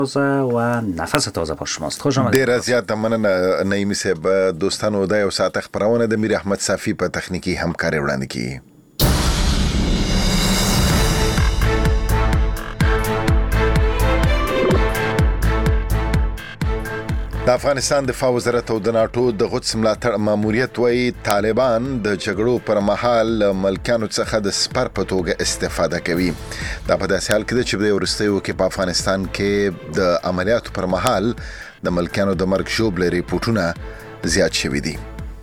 و نفس تازه با شماست. خوش آمدید. ډیره زیاته مننه نعیمي صاحب. دوستانو دا یو ساعت خبرونه د میر احمد صافي په تخنیکی همکاري وړاندې کیږي. د افغانستان دفاع وزارت او د ناتو د قدس ملاتړ ماموریت وایي طالبان د جګړو پر مهال ملکانو څخه د سپر په توګه استفاده کوي. دا په داسې حال کې ده چې د ورستیو کې په افغانستان کې د عملیاتو پر مهال د ملکانو د مرګ ژوبل ریپورتونه زیات شوي دي.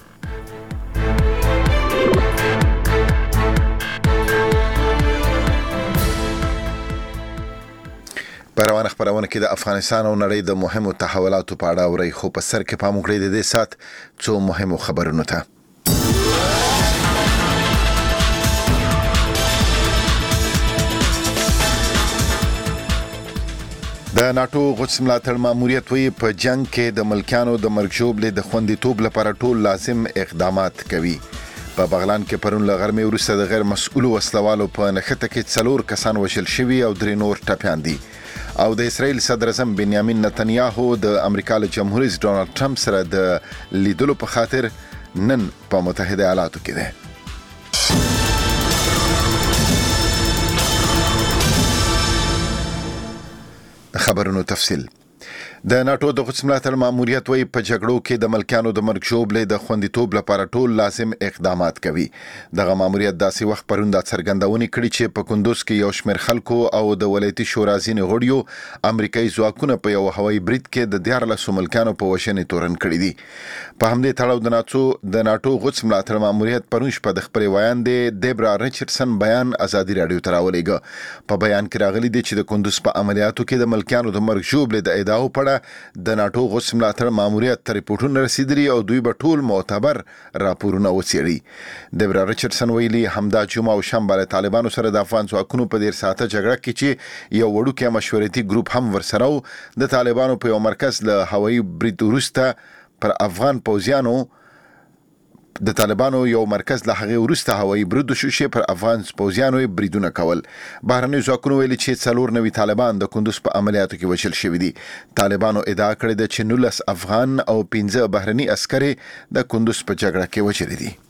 روانه خبرونه کې د افغانستان او نړۍ د مهمو تحولاتو په اړه اوري، خو په سر کې پام وکړئ د دې سات څو مهمو خبرونو ته. د ناتو قدس ملاتړ ماموریت وی په جنگ کې د ملکانو د مرګ ژوبل د خوندیتوب لپاره ټول لازم اقدامات کوي. په بغلان کې پرون له غرمې وروسته د غیر مسؤلو وسلوالو په نښته کې 4 کسان وژل شوي او 3 نور ټپیان دي. او د اسرائیل صدر اعظم بنیامین نتنیاهو د امریکا له جمهور رئیس ډونالد ټرمپ سره د لیدلو په خاطر نن په متحده ایالاتو کې ده. خبرونو تفصیل. د ناتو د قدس ملاتړ ماموریت وی په جګړو کې د ملکانو د مرګ ژوبل د خوندیتوب لپاره ټول لازم اقدامات کوي. دغه ماموریت داسې وخت پرون د څرګندونې کړي چې په کندوز کې یو شمېر خلکو او د ولایتي شورا ځینې غړیو امریکایي ځواکونه په یو هوایي برید کې د 14 ملکانو په وژنې تورن کړي دي. په همدې تړاو د ناتو قدس ملاتړ ماموریت پرون شپه د خبري وایان دی دیبرا ریچارډسن بیان ازادي رادیو ته راولېږه. په بیان کې راغلي دي چې د کندوز په عملیاتو کې د ملکانو د مرګ ژوبل د ادعاو په د ناتو قدس ملاتړ ماموریت ته ریپورتونه رسیدلي او دوی به ټول معتبر راپورونه وڅېړي. دیبرا ریچارډسن ویلي همدا جمعه او شنبه له طالبانو سره د افغان ځواکونو په 10 ساعته جګړه کې چې یو وړوکی مشورتي ګروپ هم ورسره و، د طالبانو په یو مرکز له هوایي برید وروسته پر افغان پوځیانو د طالبانو یو مرکز له هغه وروسته هوایي برید شو چې پر افغان پوځیانو بریدونه کول. بهرني ځواکونه ویلي چې 4 طالبان د کندوز په عملیاتو کې وژل شوي دي. طالبانو ادعا کړې ده چې 19 افغان او 15 بهرني عسکر د کندوز په جګړه کې وژل دي.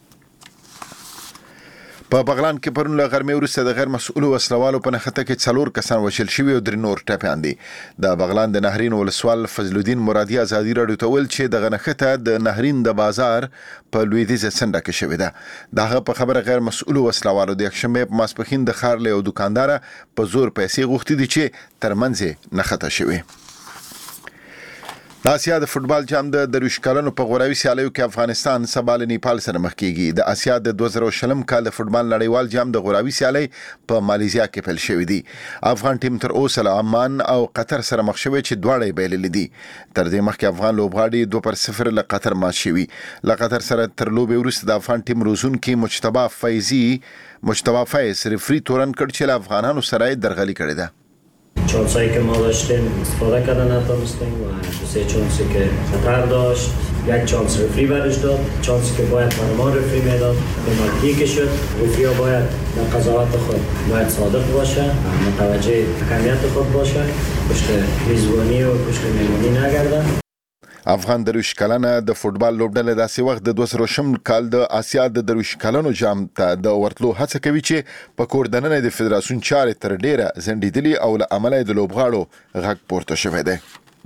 په بغلان کې پرون له غرمې وروسته د غیر مسؤلو وسلوالو په نښته کې 4 کسان وژل شوي او 3 نور ټپیان دي. د بغلان د نهرین ولسوال فضل الدین مرادي ازادي رادیو ته ویل چې دغه نښته د نهرین د بازار په لویدیځه څنډه کې شوې ده. دغه په خبره غیر مسؤلو وسلوالو د یکشنبه په ماسپښین د ښار له یو دکاندار په زور پیسې غوښتي دي چې ترمنځ یې نښته شوې. د آسیا د فوتبال جام د 23 کلونو په غوراوي سیالیو کې افغانستان سبا له نیپال سره مخ کیږي. د آسیا د 2020 کال د فوتبال نړیوال جام د غوراوي سیالي په مالیزیا کې پیل شوې دي. افغان ټیم تر اوسه له عمان او قطر سره مخ شوی چې دواړه یې بایللې دي. تر دې مخکې افغان لوبغاړي 2-0 له قطر مات شوي. له قطر سره تر لوبې وروسته د افغان ټیم روزونکي مجتبی فیض رفری تورن کړ چې له افغانانو سره درغلي کړې ده. چانسایی که ما داشتیم استفاده کردن نتونستیم و 2-3 چانسی که خطر داشت، یک چانس رفری برش داد، چانسی که باید برای ما رفری میداد پنالتی که شد. رفری ها باید در قضاوت خود باید صادق باشه، متوجه اهمیت خود باشه، پشت میزبانی و پشت مهمانی نگردن. افغان درویش کلنه د فوتبال لوبډله داسې وخت د 2020 کال د آسیا د درویش کلنو جام ته د ورتلو هڅه کوي چې په کور دننه د فدراسیون چارې تر ډیره زندیدلی او له عمله د لوبغاړو غږ پورته شوی دی.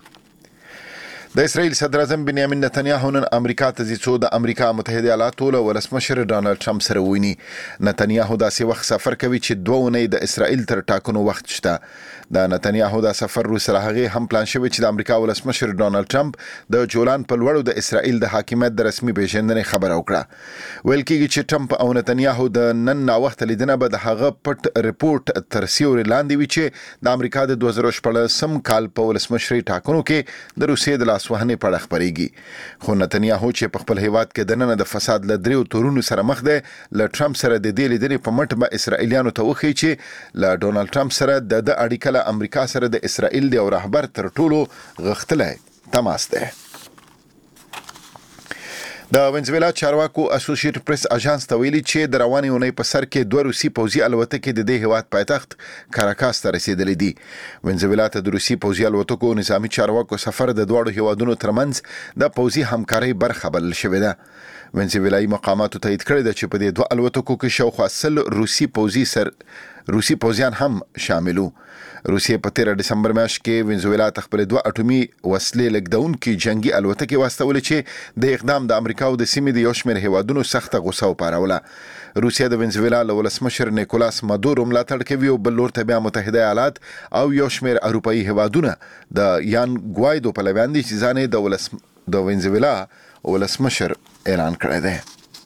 د اسرائیل صدر اعظم بنیامین نتنیاهو نن امریکا ته ځي څو د امریکا متحده ایالاتو له ولسمشر ډونالد ټرمپ سره ویني. نتنیاهو داسې وخت سفر کوي چې 2 اونۍ د اسرائیل تر ټاکنو وخت شته. د نتنیاهو د سفر وروسته هغه هم پلان شوی چې د امریکا ولسمشر ډونالد ټرمپ د جولان په لوړو د اسرائیل د حاکمیت د رسمي پیژندنې خبره وکړه. ویل کېږي چې ټرمپ او نتنیاهو د نن ناوخته لیدنه به د هغه پټ ریپورت تر سیوري لاندې وي چې د امریکا د 2014 کال په ولسمشري ټاکنو کې د روسیې د لاسوهنې په اړه خبرېږي. خو نتنیاهو چې په خپل هیواد کې د نن د فساد له 3 تورونو سره مخ دی، له ټرمپ سره د دې لیدنې په مټ به اسرائیلیانو ته وښیي چې له ډونالد ټرمپ سره د اړیکه له امریکا سره د اسرائیل د رهبر تر ټولو غښتلی تماس دی. د وینزویلا چارواکو اسوسییټډ پریس اژانس ته ویلي چې د روانې اونۍ په سر کې 2 روسي پوځي الوتکې د دې هیواد پایتخت کاراکاس ته رسیدلې دي. وینزویلا ته د روسي پوځي الوتکو نظامی چارواکو سفر د دوه هیوادونو ترمنځ د پوځي همکارۍ برخه بلل شوې ده. وینزویلایي مقاماتو تایید کړی ده چې په دې 2 الوتکو کې شاوخوا 100 روسي پوځیان هم شاملو. روسیې په 13 دسمبر میاشت کې وینزویلا ته خپل 2 اټومي وسلې لګدونکي جنگي الوتکې واستولې چې د اقدام د امریکا او د سیمې د یو شمېر هیوادونو سخته غوسه وپاروله. روسیا د وینزویلا له ولسمشر نیکولاس مادورو ملاتړ کوي او بل لور ته بیا متحده ایالات او یو شمېر اروپایي هیوادونه د یان ګوایدو په لویان دي چې ځانې د وینزویلا ولسمشر اعلان کړی دی.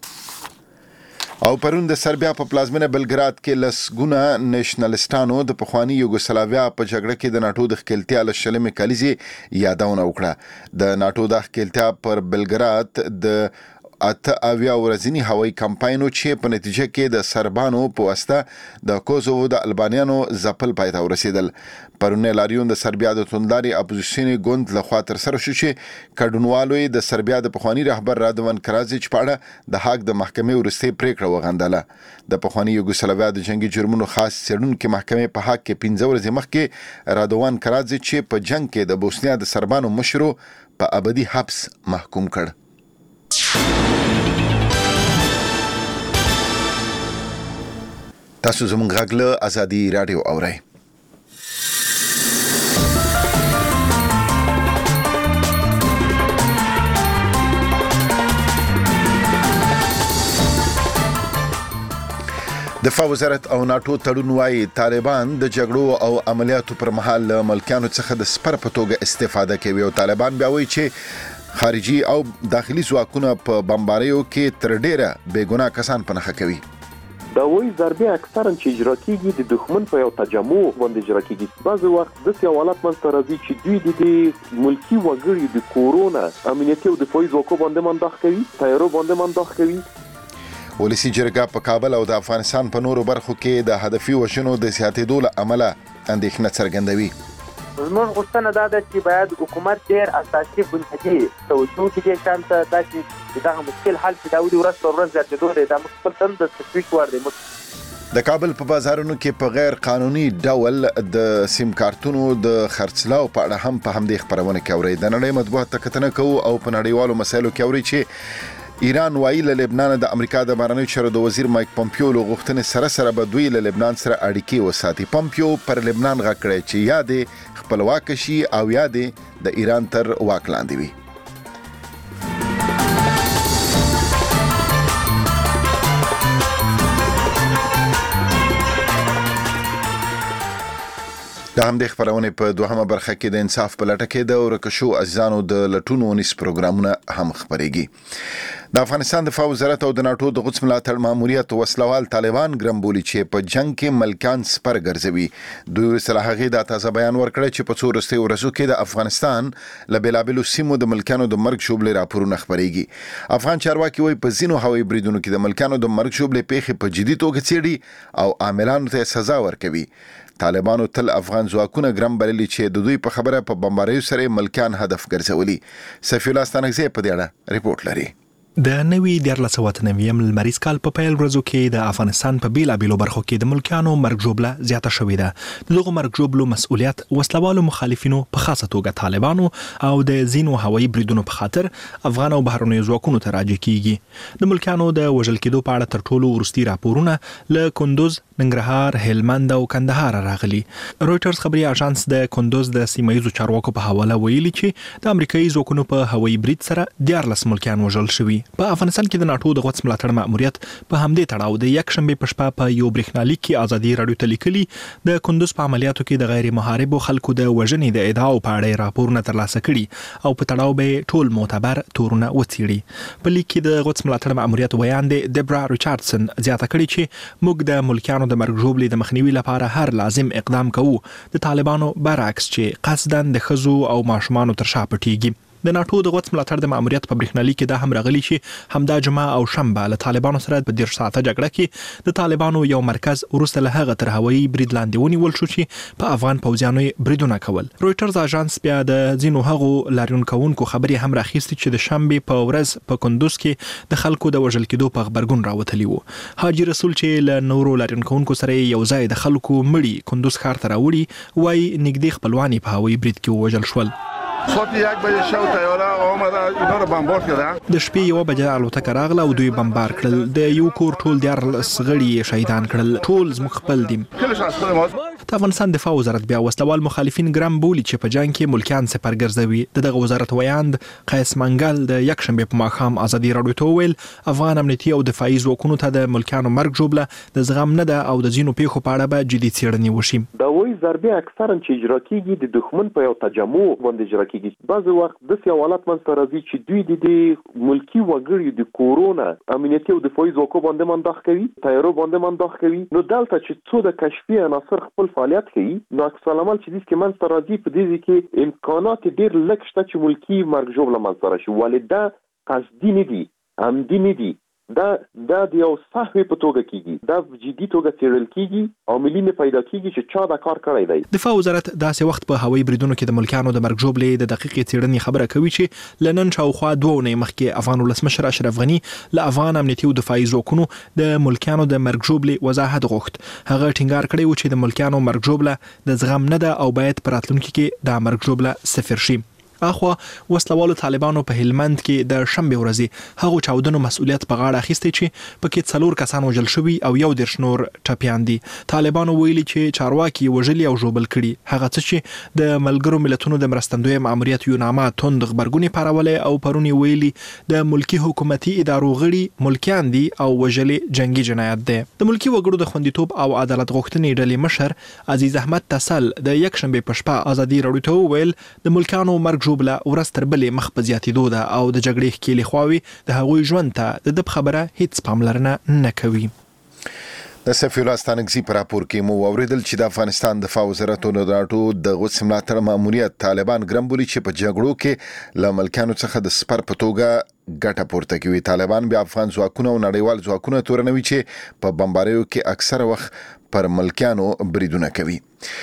او پرون د سربیا په پلازمینه بلګراد کې لسګونه نېشنلستانو د پخوانی یوګوسلاویا په جګړه کې د ناتو د ښکېلتیا له شلمې کلیزې یادونه وکړه. د ناتو د ښکېلتیا پر بلګراد د 8 ورځنی هوایي کمپاینو چې په نتیجه کې د سربانو په واسطه د کوزوو د البانیانو ځپل پای ته ورسېدل. پرونه لاریون د سربیا د توندلاري اپوزیشن ګوند لخوا تر سره شو چې کډونوالو د سربیا د پخوانی رهبر رادوان کرازیچ په اړه د هاګ د محکمې ورستۍ پریکړه وغندله. د پخوانی یوګوسلاویا د جنگي جرمونو خاص څېړونکو محکمې په هاګ کې 15 ورځې مخکې رادوان کرازیچ چې په جنگ کې د بوسنیا د سربانو مشرو په ابدي حبس محکوم کړ. تاسو زموږ غږ له ازادي رادیو اورئ. دفاع وزارت او ناتو تړون وايي طالبان د جګړو او عملیاتو پر مهال له ملکیانو څخه د سپر په توګه استفاده کوي او طالبان بیا وایي چې خارجي او داخلي ځواکونه په بمباریو کې تر ډیره بېګناه کسان پنهخه کوي. دا وایي ضربې اکثرا چې اجرا کیږي د دښمن په یو تجمع باندې اجرا کیږي. بعضې وخت داسې حالات منځته راځي چې دوی د ملکي وګړي د کورونه امنیتي او دفاعي ځواکو باندې منداخ کوي، تیارو باندې منداخ کوي. ولسی جرګه په کابل او د افغانستان په نورو برخو کې د هدفي وژنو د زیاتېدو له امله اندېښنه څرګندوي. زموږ غوښتنه دا ده چې باید حکومت ډېر اساسي بنیادي توجه وکړي شان ته دا چې دغه مشکل حل شي. دا ولې ورځ پر ورځ زیاتېدو دی، دا موږ خپل تن د تشویش وړ دی. د کابل په بازارونو کې په غیر قانوني ډول د سیم کارتونو د خرڅلاو په اړه هم په همدې خبرونه کې اوري. د نړۍ مطبوعات ته کتنه کوو او په نړیوالو مسایلو کې اوري چې ایران وایي له لبنان د امریکا د بهرنیو چارو د وزیر مایک پومپیو له غوښتنې سره به دوی له لبنان سره اړیکې وساتي. پومپیو پر لبنان غږ کړی چې یا دې خپلواک شي او یا دې د ایران تر واک لاندې وي. د همدې خبرونه په دوهمه برخه کې د انصاف په لټه کې د ورکشو عزیزانو د لټونو ونیس پروګرامونه هم خبرېږي. د افغانستان دفاع وزارت او د ناتو د قدس ملاتړ ماموریت وسلوال طالبان ګرم بولي چې په جنگ کې ملکان سپر ګرځوي. دوی سره هغه د تازه بیان ورکړی چې په څو ورځې ورځو کې د افغانستان له بېلابېلو سیمو د ملکانو د مرګ شوبلې راپورونه خبرېږي. افغان چارواکي وایي په ځینو هوایي بریدونو کې د ملکانو د مرګ شوبلې پیښې په جدي توګه څېړي او عاملانو ته سزا ورکوي. طالبانو تل افغان ځواکونه ګرم بللي چې د دوی په خبره په بمباریو سره ملکان هدف ګرځولي. سفیر الله ستانکزی په دې اړه ریپورت لري. د نوي 1999 لمریز کال په پیل ورځو کې د افغانستان په بیلابېلو برخو کې د ملکیانو مرګ ژوبله زیاته شوې ده. دغه مرګ ژوبلو مسؤلیت وسلوالو مخالفینو په خاصه توګه طالبانو او د ځینو هوایي بریدونو په خاطر افغان او بهرنیو ځواکونو ته راجع کیږي. د ملکیانو د وژل کېدو په اړه تر ټولو وروستي راپورونه له کندوز، ننګرهار، هلمند او کندهار راغلي. رويټرز خبري اژانس د کندوز د سیمایي چارواکو په حواله ویلي چې د امریکایي ځواکونو په هوایي برید سره 14 ملکیان وژل شوي. په افغانستان کې د ناتو د قدس ملاتړ ماموریت په همدې تړاو د یک شنبه په شپه په یو برېښنالیک کې ازادي رادیو ته لیکلي د کندوز په عملیاتو کې د غیر محاربو خلکو د وژنې د ادعاو په اړه راپورونه ترلاسه کړي او په تړاو به ټول معتبر تورونه وڅېړي. په لیک کې د قدس ملاتړ ماموریت ویان دی دبرا ریچاردسن زیاته کړي چې موږ د ملکیانو د مرګ ژوبلې د مخنیوي لپاره هر لازم اقدام کوو، د طالبانو برعکس چې قصداً د ښځو او ماشومانو تر شا پټېږي. د ناتو د غوڅ ملاتړ د ماموریت په برېښنالیک کې دا هم راغلی چې همدا جمعه او شنبه له طالبانو سره په 10 ساعته جګړه کې د طالبانو یو مرکز وروسته له هغه تر هوایي برید لاندې ونیول شو چې په افغان پوځیانو بریدونه کول. رويټرز اژانس بیا د ځینو هغو لاریون کوونکو خبرې هم راخیستې چې د شنبه په ورځ په کندوز کې د خلکو د وژل کېدو په خبرګون راوتلی وو. حاجی رسول چې له نورو لاریون کوونکو سره یو ځای د خلکو مړي کندوز ښار ته راوړي وایي نږدې خپلوانی په هوایي برید کې وژل شول. ساعت 1 بجه شب طیاره آمده اینا رو بمبارد کردن. د شپې 1 بجه الوتکه راغله او دوی بمبار کړل. د یو کور ټول 14 غړي شهیدان کړل. ټول زموږ خپل دي. د افغانستان دفاع وزارت بیا وسلوال مخالفین ګرام بولی چې په جنگ کې ملکیان سپر ګرځوي. دغه وزارت ویاند قیس منګل د یکشنبه په ماښام ازادي راډیو ته ویل افغان امنیتي او دفاعي ځواکونو ته د ملکیانو مرګ جوړه د زغم نه ده او د ځینو پیښو په اړه به جدي څېړنې وشي. دا وایي ضربې اکثرا چې اجرا کیږي د دښمن په یو تجمع باندې اجرا کیږي. بعض وخت د سیاوالات منځ راځي چې دوی د ملکی وګړي د کورونا امنیتي او دفاعي ځواکونو باندې منداخ کوي، تایرو باندې منداخ کوي. نو دلته چې څو د کشفي عناصر خپل فعالیت کوي نو اکثر العمل چې د منځ راځي په دې کې امکانات ډیر لږ شته چې ملکی مرګ جوړ لمنځ راشي. ولدا قصدي نه دي، عمدي نه دي. دا د یو صحوی په توګه کیږي، دا جدي توګه څېړل کیږي او ملي نه پیدا کیږي چې چا دا کار کړی دی. دفاع وزارت داسې وخت په هوایي بریدونو کې د ملکیانو د مرګ جوړې د دقیقې څېړنې خبره کوي چې لنن شاوخوا 2 اونۍ مخکې افغان ولسمشر اشرف غني له افغان امنیتي او دفاعي ځواکونو د ملکیانو د مرګ جوړې وضاحت غوښت. هغه ټینګار کړی و چې د ملکیانو مرګ جوړه د زغم نه ده او باید په راتلونکي کې د مرګ جوړه صفر شي. اخوا وسلوالو طالبانو په هلمند کې د شنبه ورځې هغو چاودنو مسؤلیت په غاړه اخیستی چې پکې 4 کسان وژل شوي او 11 نور ټپیان دي. طالبانو ویلي چې چارواکي وژلي او ژوبل کړي. هغه څه چې د ملګرو ملتونو د مرستندوی ماموریت یونامه توند خبرګونی پارولې او پرونی ویلي د ملکی حکومتي ادارو غړي ملکیان دي او وژلي جنگي جنایت ده. د ملکی وګړو د خوندیتوب او عدالت غوښتنې ډلې مشر عزیز احمد تسل د یک شنبه په شپه ازادي راډیو ته ویل د ملکانو مرګ جوړه ورځ تر بلې مخ په زیاتېدو ده او د جګړې ښکېلې خواوې د هغوی ژوند ته د خبره هیڅ پاملرنه نه کوي. د سفیر الله ستانکزي پر راپور کې مو اوریدل چې د افغانستان دفاع وزارت د ناتو د غوڅ ملاتړ ماموریت طالبان ګرم بولي چې په جګړو کې له ملکانو څخه د سپر په توګه ګټه پورته کوي. طالبان بیا افغان ځواکونه او نړیوال ځواکونه تورنوي چې په بمباریو کې اکثره وخت پر ملکانو بریدونه کوي.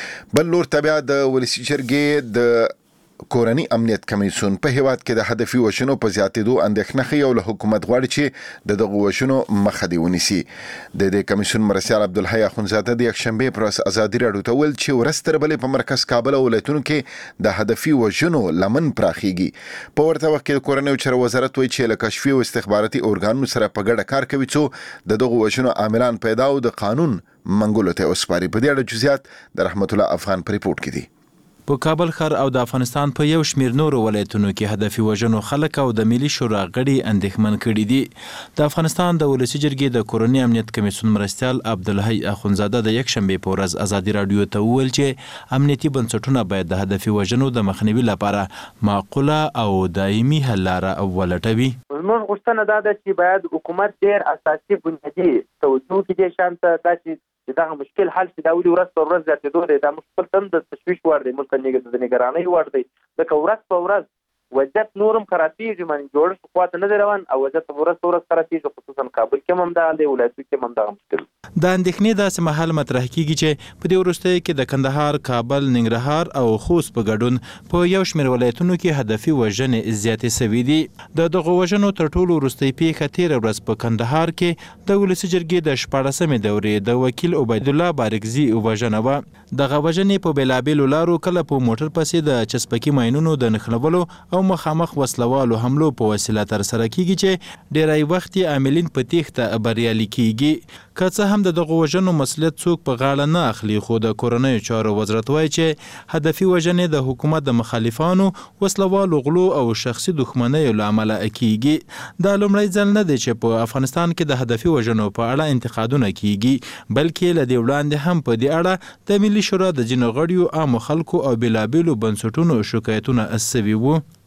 بل لور تبع د ولسی جرګې د کورنی امنیت کمیسیون په هیواد کې د هدفي وژنو په زیاتېدو اندېښنه ښیي او له حکومت غواړي چې د دغو وژنو مخه دې ونیسي. د دې کمیسیون مرستیال عبدالحی اخونزاده د یکشنبې پر ورځ ازادي راډیو ته ویل چې ورځ تر بلې په مرکز کابل او ولایتونو کې د هدفي وژنو لمن پراخیږي. په ورته وخت کې د کورنیو چارو وزارت وایي چې له کشفي او استخباراتي ارګانونو سره په ګډه کار کوي څو د دغو وژنو عاملان پیدا او د قانون منګولو ته وسپاري. په دې اړه جزئیات د رحمت الله افغان په ریپورت کې دي. په کابل ښار او د افغانستان په یو شمیر نورو ولایتونو کې هدفي وژنو خلک او د ملي شورا غړي اندېښمن کړي دي. د افغانستان د ولسی جرګې د کورنی امنیت کمیسیون مرستیال عبدالحی اخونزاده د یکشنبه په ورځ ازادي راډیو ته وویل چې امنیتي بنسټونه باید د هدفي وژنو د مخنیوي لپاره معقوله او دایمي حل لاره ولټوي. زموږ غوښتنه دا ده چې باید حکومت ډېر اساسي بنیادي توجه وکړي شانته داسې چې دغه مشکل حل شي. دا ولې ورځ په ورځ زیاتېدو دی، دا مشکل تم د تشویش وړ دی، ملک د نګرانۍ وړ دی. ځکه ورځ په ورځ وضعیت نورم خرابېږي، من جوړښت خواته نه دی روان او وضعیت په ورځ په ورځ خرابېږي، خصوصا کابل کې هم همدغه دی، ولایتونو کې هم همدغه مشکل. د اندېښنې داسې مهال مطرح کیږي چې په دې وروستیو کې د کندهار، کابل، ننګرهار او خوست په ګډون په یو شمېر ولایتونو کې هدفي وژنې زیاتې سوي دي. د دغو وژنو تر ټولو وروستۍ پیښه تېره ورځ په کندهار کې د ولسي جرګې د 14مې دورې د وکیل عبیدالله بارګزي وژنه وه. دغه وژنې په بېلابېلو لارو کله په موټر پسې د چسپکي ماینونو د نښلولو او مخامخ وسلوالو حملو په وسیله ترسره کیږي چې ډېری وخت یې عاملین په تېښته بریالي کیږي. که څه هم د دغو وژنو مسؤلیت څوک په غاړه نه اخلي، خو د کورنیو چارو وزارت وایي چې هدفي وژنې د حکومت د مخالفانو، وسلوالو غلو او شخصي دښمنیو له امله کیږي. دا لومړی ځل نه دی چې په افغانستان کې د هدفي وژنو په اړه انتقادونه کیږي، بلکې له دې وړاندې هم په دې اړه د ملي شورا د ځینو غړیو، عامو خلکو او بېلابېلو بنسټونو شکایتونه سوي وو.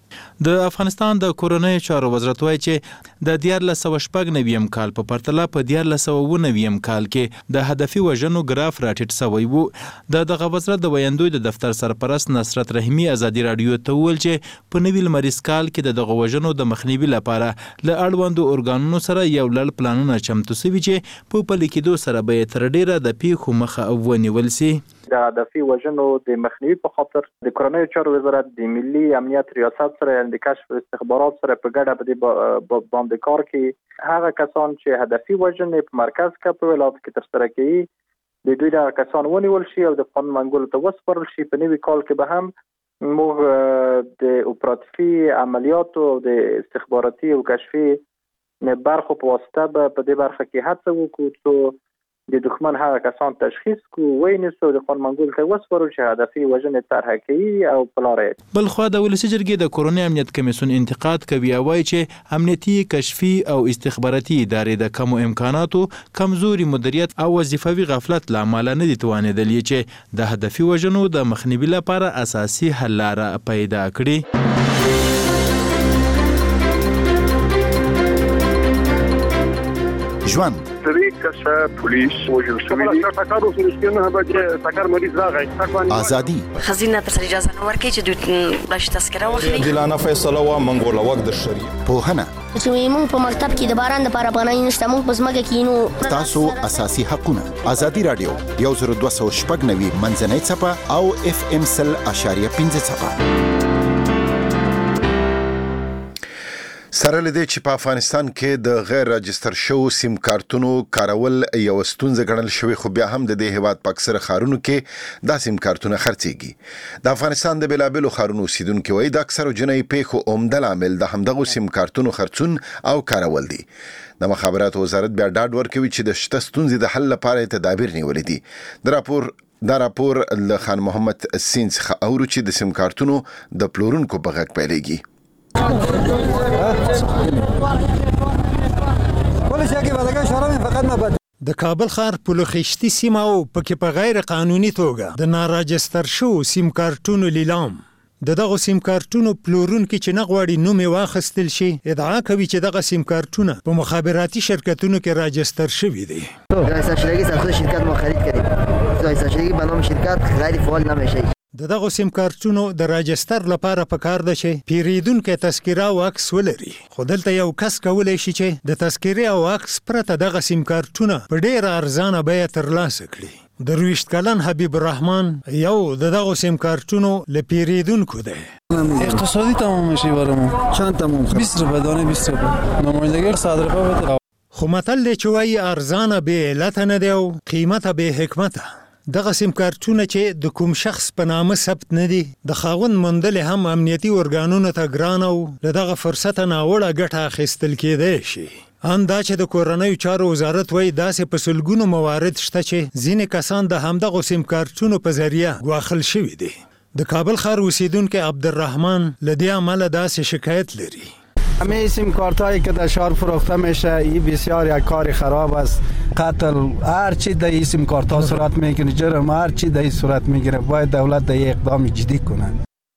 د افغانستان د کورنۍ چارو وزارت وایي چې د 1990 کال په پرتله په 1990 کال کې د هدفي وژنو ګراف راټیټ شوی وو. دغه وزارت د ویاندوی د دفتر سرپرست نصرت رحیمي ازادي رادیو ته وویل چې په نوي لمریز کال کې دغه وژنو د مخنیوي لپاره له اړوندو ارګانونو سره یو لړ پلانونه چمتو شوي چې په پلي کېدو سره به تر ډیره د پیښو مخه ونیول شي. د هدفي وژنو د مخنیوي په خاطر د کورنۍ چارو وزارت د ملي امنیت ریاست سره د کشف استخبارات سره په ګډه باندې کار کوي. هغه کسان چې هدفي وژنې په مرکز کې په ولایت کې ترسره کوي د دوی د کسان ونیول شي او د قانون منګولو ته وسپارل شي. په نوي کال کې به هم موږ د اپراتیفي عملیاتو او د استخباراتي او کشفي برخو په واسطه به په دې برخه کې هڅه وکړو چې د دښمن هغه کسان تشخیص کو وینسو د قانون منګول ته وسپارو چې هدفي وژنې طرح کوي او پلاره. بل خو د ولسی جرګې د کورونی امنیت کمیسیون انتقاد کوي او وايي چې امنیتي کشفي او استخباراتي ادارې د کم امکاناتو کمزوري مدیریت او وظیفوي غفلت لامل نه دي توانیدلې چې د هدفي وژنو د مخنیوي لپاره اساسي حل لاره پیدا کړي. ژوند کسه پولیس وژل شوی دي ټاکارو سرسکینه به ټاکار مریض راغی ازادي خزینه تر اجازه نه ورکړي چې دوی بلش تذکره واخلي. دلانه فیصله وا منګول وخت د شری پوهنه چې موږ په مکتب کې د باران لپاره پناه نشته موږ په ځمکه کې نو تاسو اساسي حقونه. ازادي رادیو 10290 منځنۍ صفه او FM 100.5 صفه. سره لدې چې په افغانستان کې د غیر راجستر شو سیم کارتونو کارول یو ستونزه ګڼل شوی خو بیا هم د دې هیواد په اکثره ښارونو کې دا سیم کارتونه خرڅيږي. د افغانستان د بلابلو ښارونو اوسیدونکو وایي د اکثرو جنۍ پیښو عمده لامل د همدغو سیم کارتونو خرڅون او کارول دي. د مخابراتو وزارت بیا ډاډ ورکوي چې د شته ستونزې د حل لپاره تدابیر نیولې دي. دا راپور له خان محمد سین څخه اورو چې د سیم کارتونو د پلورونکو په غږ پیلېږي. د کابل ښار په لوخشتي سیمه او پکې په غیر قانوني توګه د ناراجستر شو سیم کارتونو لیلام دغه سیم کارتونو پلورونکو چې نغواړي نوم واخستل شي ادعا کوي چې دغه سیم کارتونه په مخابراتي شرکتونو کې راجستر شوي دي. راجسترشدگی سمت شرکت ما خرید کردیم. راجسترشدگی به نام شرکت غیر فعال نمیشه. دغه سیم کارتونو د راجستر لپاره پکار ده چې پیریدونکو تذکره او عکس ولري. خو دلته یو کس کولای شي چې د تذکره او عکس پرته دغه سیم کارتونه په ډیر ارزانه بیه ترلاسه کړي. د 20 کلن حبیب الرحمن یو دغه سیم کارتونو ل پیریدونکو ده. اقتصادی تمام میشه برامون. چند تمام؟ 20 روپیه دانه 20 روپیه. نمایندگی 100 روپیه بده. خو متل دی چې وایي ارزانه به علت نه دی او قیمته به حکمت. دغه سیم کارتونه چې د کوم شخص په نامه ثبت نه دي د خاوند مندل هم امنیتي ارګانونو ته ګران او دغه فرصت ناوړه ګټه اخیستل کېدای شي. ان دا چې د کورنۍ چارو وزارت وایي داسې په سلګونو موارد شته چې ځینې کسان د همدغه سیم کارتونو په ذریعه ګواښل شوي دي. د کابل ښار اوسیدونکو عبدالرحمن له دې امله داسې شکایت لري. همه سیم کارت هایی که در شهر فروخته میشه این بسیار یک کار خراب است. قتل هر چی در این سیم کارت ها صورت میگیره، جرم هر چی در این صورت میگیره. باید دولت در این اقدام جدی کنه.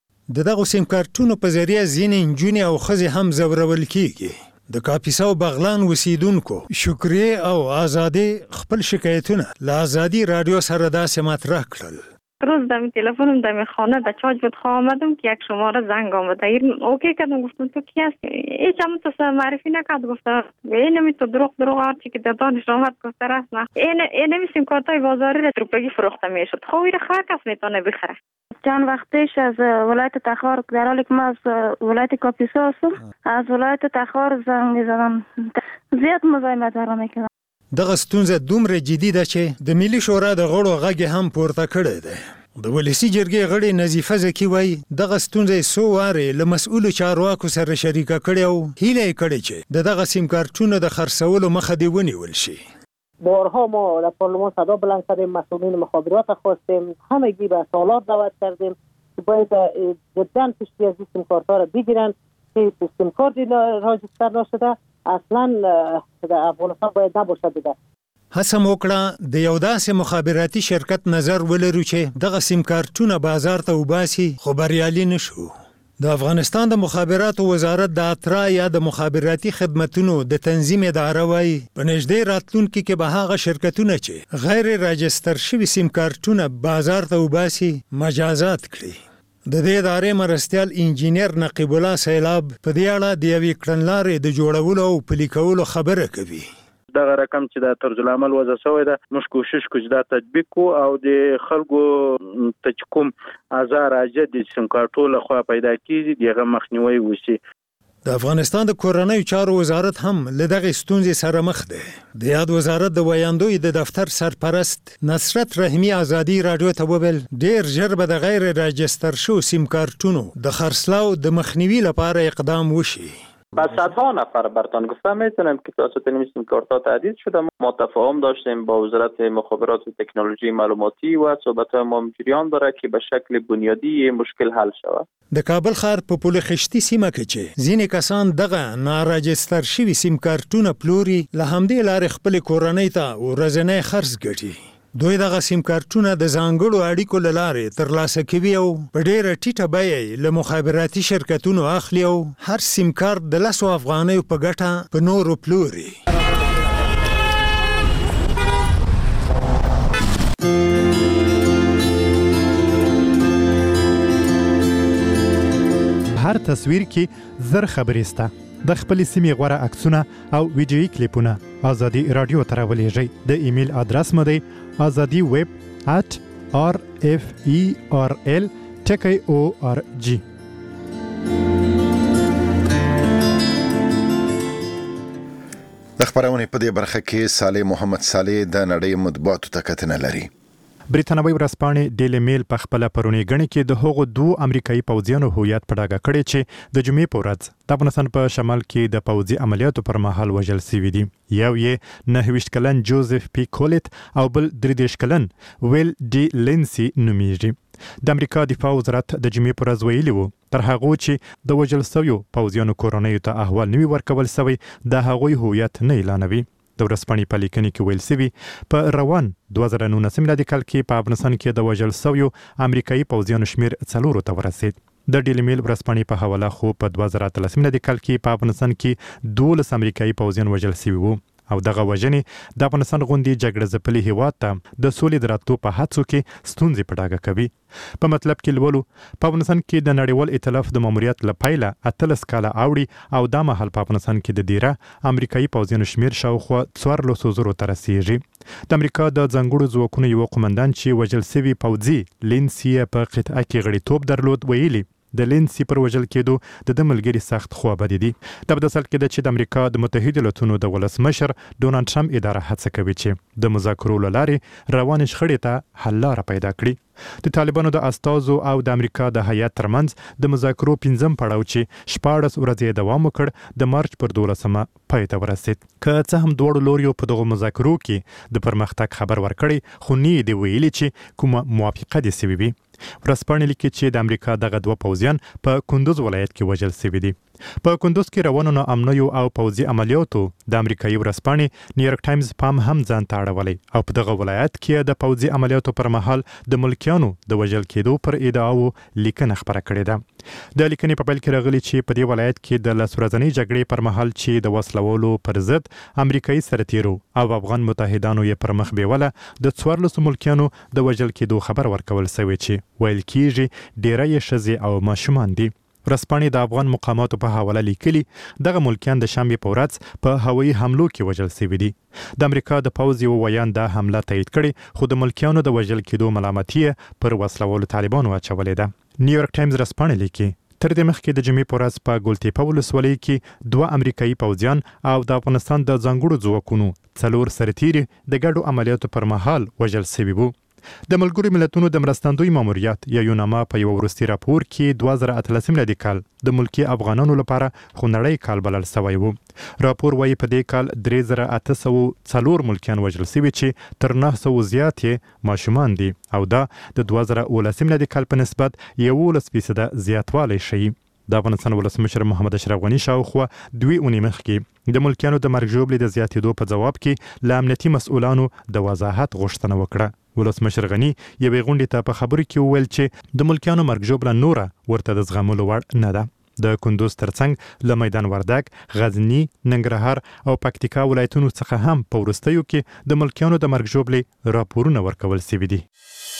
دغه سیم کارتونو په ذریعه ځینې نجونې او ښځې هم ځورول کیږي. د کاپیسا او بغلان اوسیدونکو شکریه او آزادی خپل شکایتونه له آزادی رادیو سره داسې مطرح کړل. روز دمی تلفنم دمی خانه در چارج بود خواه آمدم که یک شماره زنگ آمده اوکی کردم گفتم تو کی هستی؟ هیچ هم تو معرفی نکرد گفته اینمی تو دروغ هرچی که در دانش آمد گفته رسمه اینمی سیم کارتای بازاری را روپگی فروخته میشد. خب این خیر کس میتونه بخره. چند وقتش از ولایت تخار در حالی که من از ولایت کاپیسا هستم از ولایت تخار زنگ میزدم زیاد مزاحمت را میکردم. دغه ستونزه دومره جدي ده چې د ملي شورا د غړو غږ هم پورته کړی دی. د ولسی جرګې غړي نظیفه زکی وایي دغه ستونزه څو وارې له مسؤلو چارواکو سره شریکه کړې او هیله یې کړې چې دغه سیم کارتونو د خرڅولو مخه دې ونیول شي. بارها ما در پارلمان صدا بلند کردیم، مسئولین مخابرات خواستیم، همگی به سوالات دعوت کردیم که باید جدا پشتی از سیم کارت‌ها را بگیرن که سیم کارت راجستر نشده اصلا در افغانستان باید نباشد دیگه. هڅه وکړه د یو داسې مخابراتي شرکت نظر ولرو چې دغه سیم کارتونه بازار ته وباسي خو بریالي نشو. د افغانستان د مخابراتو وزارت د اترا یا د مخابراتي خدماتو د تنظیم اداره وايي په نږدې راتلونکي کې به هغه شرکتونه چې غیر راجستر شوي سیم کارتونه بازار ته وباسي مجازات کړي. د دې ادارې مرستیال انجینیر نقیب الله سیلاب په دې اړه د یوې کړنلارې د جوړولو او پلي کولو خبره کوي. دغه رقم چې د طرز العمل وضع شوی ده موږ کوشش کوو چې دا تطبیق کو او د خلکو ته کوم آزار اجد سیم کارتو له خوا پیدا کیږي دغه مخنیوي وشي. د افغانستان د کورنیو چارو وزارت هم له دغه ستونزې سره مخ دی. د یاد وزارت د ویاندوی د دفتر سرپرست نصرت رحیمی ازادي رادیو ته وویل ډیر ژر به د غیر راجستر شو سیم کارتونو د خرڅلاو د مخنیوي لپاره اقدام وشي. با صدها نفر براتون گفتم میتونم که توسط این سیم کارت‌ها تهدید شده. ما تفاهم داشتیم با وزارت مخابرات و تکنولوژی معلوماتی و صحبت‌های ما جریان داره که به شکل بنیادی مشکل حل شود. د کابل ښار په پل خشتي سیمه کې چې ځینې کسان دغه ناراجستر شوي سیم کارتونه پلوري له همدې لارې خپل کورنۍ ته ورځنی خرڅ ګټي. دوی دغه سیم کارتونه د ځانګړو اړیکو له لارې ترلاسه کوي او په ډېره ټیټه بیه له مخابراتي شرکتونو اخلي او هر سیم کارت د 10 افغانیو په ګټه په نورو پلوري. هر تصویر کې زر خبرې سته. د خپل سیمې غوره عکسونه او ویډیویي کلیپونه ازادي رادیو ته راولېږئ. د ایمیل ادرس مو دی azadi@rferl.org. د خبرونه په دې برخه کې صالح محمد صالح د نړۍ مطبوعاتو ته کتنه لري. بریتانوي ورځپاڼې ډیلی میل په خپل پرونی غنی کې د هغو 2 امریکایي پوځیانو هویت په ډاګه کړی چې د جمعې په ورځ د افغانستان په شمال کې د پوځي عملیاتو پر مهال وژل شوي دي. یو یې 29 کلن جوزف پی کولت او بل 33 کلن ویل ډي لینسي نومیږي. د امریکا دفاع وزارت د جمعې پر ورځ ویلي وو تر هغه چې د وژل شویو پوځیانو کورنیو ته احوال نوي ورکول شوی د هغوی هویت نه اعلانوي. د ورځپاڼې په لیکنې کې ویل شوي په روان 2019 میلادي کال کې په افغانستان کې د وژل شویو امریکایي پوځیانو شمیر 4 ته ورسید. د ډیلی میل ورځپاڼې په حواله خو په 2013 میلادي کال کې په افغانستان کې 12 امریکایي پوځیان وژل شوي وو او دغه وژنې د افغانستان غوندي جګړه ځپلي هیواد ته د سولې د راتلو په هڅو کې ستونزې په ډاګه کوي. په مطلب کې لولو په افغانستان کې د نړیوال ائتلاف د ماموریت له پیله 18 کاله اوړي او دا مهال په افغانستان کې د ډیره امریکایي پوځیانو شمیر شاوخوا 1400 ته رسیږي. د امریکا د ځانګړو ځواکونو یو قومندان چې وژل شوی پوځي لینسي په قطعه کې غړیتوب درلود ویلي د لینسي پر وژل کېدو د ملګری سخت خوابدي دي. د بدسل کې د چې د امریکا د متحده ایالاتونو د ولسمشر ډونالد ټرمپ اداره هڅه کوي چې د مذاکرو لارې روان شخړې ته حل لاره پیدا کړي. د طالبانو د استازو او د امریکا د هیات ترمنځ د مذاکرو 5م پړاو چې 14 ورځې دوام وکړ د مارچ پر 12مه پای ته ورسید. که څه هم دوړو لوريو په دغه مذاکرو کې د پرمختګ خبر ورکړي خو نه دی ویلي چې کومه موافقه دي سوي وي. ورځپاڼې لیکي چې د امریکا دغه 2 پوځیان په کندوز ولایت کې وژل شوي دي. په کندوز کې روانو ناامنیو او پوځي عملیاتو د امریکایي ورځپاڼې نیویارک ټایمز پام هم ځان ته اړولی او په دغه ولایت کې د پوځي عملیاتو پر مهال د ملکیانو د وژل کېدو پر ادعاو لیکنه خبره کړې ده. د لیکنې په پیل کې راغلي چې په دې ولایت کې د 10 ورځنۍ جګړې پر مهال چې د وسلوالو پر ضد امریکایي سرتیرو او افغان متحدانو یې پر مخ بیوله د 14 ملکیانو د وژل کېدو خبر ورکول شوی چې ویل کېږي ډیری یې ښځې او ماشومان دي. ورځپاڼې د افغان مقاماتو په حواله لیکلي دغه ملکیان د شنبې په ورځ په هوایي حملو کې وژل شوي دي. د امریکا د پوځ یو ویان دا حمله تایید کړي خو د ملکیانو د وژل کېدو ملامتي پر وسلوالو طالبانو اچولې ده. نیویارک ټایمز ورځپاڼې لیکي تر دې مخکې د جمعې په ورځ په ګولتیپه ولسوالۍ کې 2 امریکایي پوځیان او د افغانستان د ځانګړو ځواکونو 4 سرتیري د ګډو عملیاتو پر مهال وژل شوي وو. د ملګرو ملتونو د مرستندوی ماموریت یا یوناما په یو وروستي راپور کې 2013 میلادي کال د ملکی افغانانو لپاره خونړی کال بلل شوی وو. راپور وايي په دې کال 3804 ملکیان وژل شوي چې تر 900 زیات یې ماشومان دي او دا د 2019 میلادي کال په نسبت 11% زیاتوالی ښیي. د افغانستان ولسمشر محمد اشرف غنی شاوخوا 2 اونۍ مخکې د ملکیانو د مرګ ژوبلې د زیاتېدو په ځواب کې له امنیتي مسؤلانو د وضاحت غوښتنه وکړه. ولسمشر غنی یوې غونډې ته په خبرو کې وویل چې د ملکیانو مرګ ژوبله نوره ورته د زغملو وړ نه ده. د کندوز ترڅنګ له میدان وردګ، غزنی، ننګرهار او پکتیکا ولایتونو څخه هم په وروستیو کې د ملکیانو د مرګ ژوبلې راپورونه ورکول شوي دي.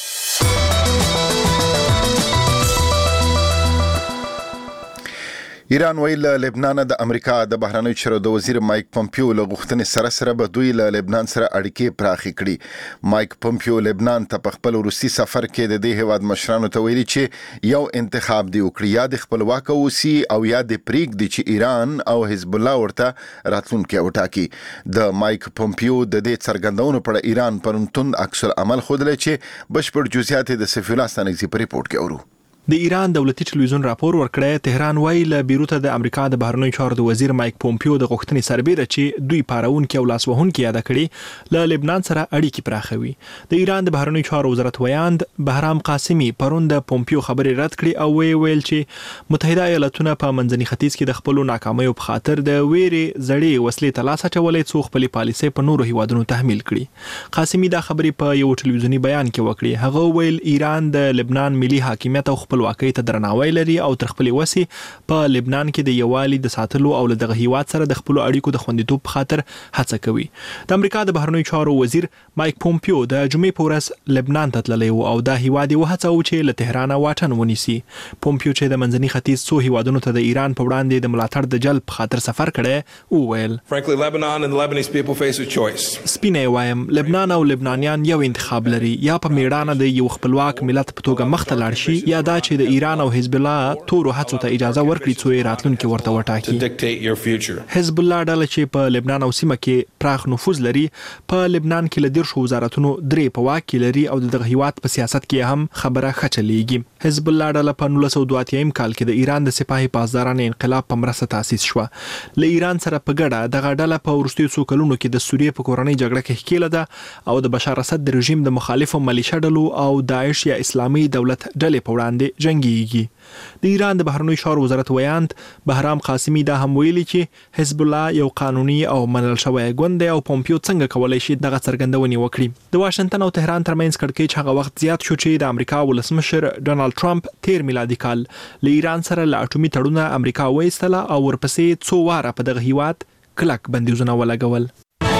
ایران ویل لبنان د امریکا د بهرنیو چارو د وزیر مایک پومپیو له غوښتنې سره به دوی له لبنان سره اړیکې پراخې کړي. مایک پومپیو لبنان ته په خپل روسي سفر کې د دې هیواد مشرانو ته ویلي چې یو انتخاب دی وکړي، یا د خپلواک اوسي او یا د پریږدي چې ایران او حزب الله ورته راتلونکي وټاکي. د مایک پومپیو د دې څرګندونو پر ایران پرونتون عکس العمل خوده چې بشپړ جزئیات د سفیر الله ستانکزي په ریپورت کې اورو. د ایران دولتي ټلویزیون راپور ورکړی تهران وایي له بیروت د امریکا د بهرنیو چارو د وزیر مایک پومپیو د غوښتنې سربېره چې دوی پارونکي او لاسوهونکي یاد کړي له لبنان سره اړیکې پراخوي. د ایران د بهرنیو چارو وزارت ویاند بهرام قاسمي پرون د پومپیو خبرې رد کړې او ویل چې متحده ایالاتونه په منځني ختیځ کې د خپل ناکامیو په خاطر د ویرې زړې وسلې ته لاس اچولې څو خپل پالیسۍ په نورو هیوادونو تحمیل کړي. قاسمي دا خبرې په یو ټلویزیونی بیان کې وکړې. هغه ویل ایران د لبنان ملي حاکمیت او خپلواکۍ ته درناوی لري او تر خپل وسي په لبنان کې د یووالي د ساتلو او دغه هیواد سره د خپل اړیکو د خوندیتوب په خاطر هڅه کوي. د امریکا د بهرنیو چارو وزیر مایک پومپیو د جمعې په ورځ لبنان ته تللی او د هیواد وهڅو چې له تهران واټن ونیسي. پومپیو چې د منځني ختیځ څو هیوادونو ته د ایران په وړاندې د ملاتړ د جلب په خاطر سفر کړي او ویل Frankly, Lebanon and the Lebanese people face a choice. سپینه وایم لبنان او لبنانیان یو انتخاب لري، یا په میړانه د یو خپلواک ملت په توګه مخ ته لاړ شي، یا دا چې د ایران او حزب الله تورو هڅو ته اجازه ورکړي څو راتلونکي ورته وټاکي. حزب الله ډله چې په لبنان او سیمه کې پراخ نفوذ لري، په لبنان کې له 10 وزارتونو 3 په واک کې لري او دغه هیواد په سیاست کې هم خبره خچلېږي. حزب الله ډله په 1982 کال کې د ایران د سپاهي پاسداران انقلاب په مرسته تاسیس شو. له ایران سره په ګډه دغه ډله په وروستیو څو کلونو کې د سوریې په کورنۍ جګړه کې ښکېله ده او د بشار اسد د رژیم د مخالفو ملیشه ډلو او داعش یا اسلامي دولت ډلې په وړاندې جنگيږي. د ایران د بهرنیو چارو وزارت ویاند بهرام قاسمي دا هم ویلي چې حزب الله یو قانوني او منل شوی ګوند دی او پومپیو څنګه کولای شي دغه څرګندونې وکړي. د واشنگټن او تهران ترمنځ کړکېچ هغه وخت زیات شو چې د امریکا ولسمشر ډونالد ټرمپ تیر میلادي کال له ایران سره له اټومي تړونه امریکا وایستله او ورپسې څو واره په دغه هیواد کلک بندیزونه ولګول.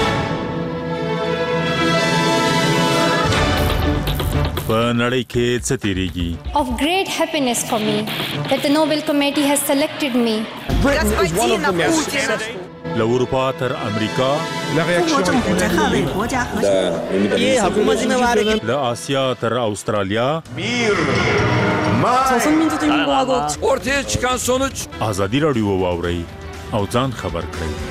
په نړۍ کې څه تیریږي؟ Of great happiness for me that the Nobel Committee has selected me. Britain is one of the most له اروپا تر امریکا له آسیا تر استرالیا ortaya çıkan sonuç ازادي راډیو واوري او ځان خبر کړئ.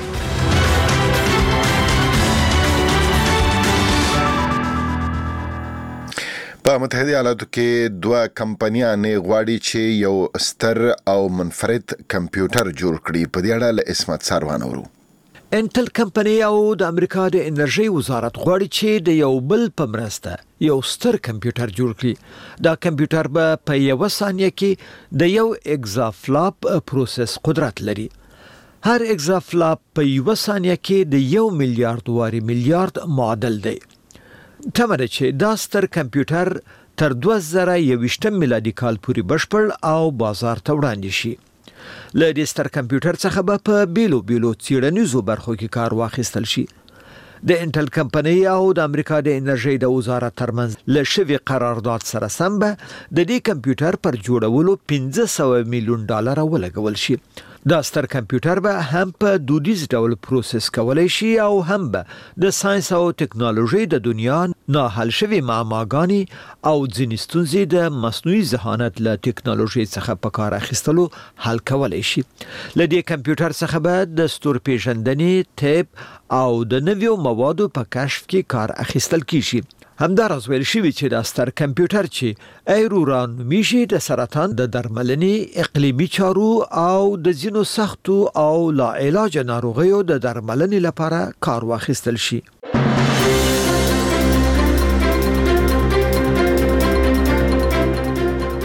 په متحده ایالاتو کې 2 کمپنیانې غواړي چې یو ستر او منفرد کمپیوټر جوړ کړي. په دې اړه له اسمت ساروان اورو. انټل کمپنی او د امریکا د انرژي وزارت غواړي چې د یو بل په مرسته یو ستر کمپیوټر جوړ کړي. دا کمپیوټر به په یو ثانیه کې د یو اگزافلاپ پروسس قدرت لري. هر اگزافلاپ په یو ثانیه کې د 1 میلیارډ واري میلیارډ معادل دی. تمره چې دا ستر کمپیوټر تر 2021 میلادي کال پورې بشپړ او بازار ته وړاندې شي. له دې ستر کمپیوټر څخه به په بیلو څیړنیزو برخو کې کار واخیستل شي. د انټل کمپنی او د امریکا د انرژي د وزارت ترمنځ له شوی قرارداد سره سم به د دې کمپیوټر پر جوړولو $500 میلیون ولګول شي. دا ستر کمپیوټر به هم په دودیز ډول پروسس کولای شي او هم به د ساينس او ټکنالوژي د دنیا نه حل شوی معماګانی او ځینې ستونزې د مصنوعي ذهانت له ټکنالوژي څخه په کار اخیستلو حل کولای شي. له دې کمپیوټر څخه به د ستور پیژندنې، طب او د نویو موادو په کشف کې کار اخیستل کیږي. همداراز ویل شوی چې د ستر کمپیوټر چې ایروران میشي د سرطان د درملنې، اقلیمي چارو او د ځینو سختو او لا علاج ناروغیو د درملنې لپاره کار واخیستل شي.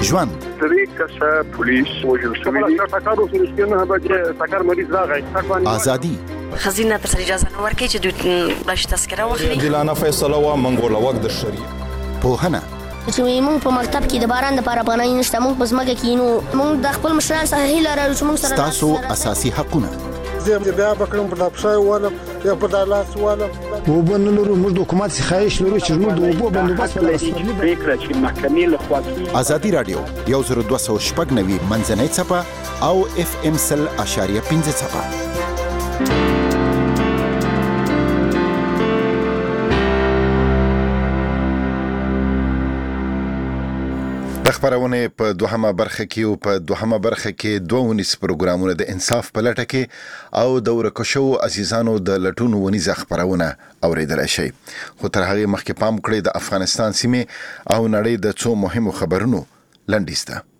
ژوند درې کسه پولیس وژل شوي دي ټکر وشو چې نه بچي ټکر مریض راغی ازادي خزینه تر اجازه نه ورکړي چې دوی بلش تذکره واخلي عادلانه فیصله و منګوله وخت د شریعت پوهنه چې موږ په مکتب کې د باران لپاره پناه نشته موږ په ځمکه کې نو موږ د خپل مشران څخه هیله لرو چې موږ سره تاسو اساسي حقونه زه بیا بکرم په دپښای ولم یا په دالاس ولم وبنلرو موږ د حکومت څخه خواهش لرو چې موږ د اوبو بندوبست ولرو فکر چې محکمې له خوا ازادي رادیو 10290 منځنۍ صفه او FM 100.5 صفه د خبرونه په دوهمه برخه کې 2 پروګرامونه د انصاف په لټه کې او د ورکشو عزیزانو د لټونو ونیزه خبرونه اوریدل شي خو تر هغه مخکې پام کړئ د افغانستان سیمه او نړۍ د څو مهمو خبرونو لنډیسته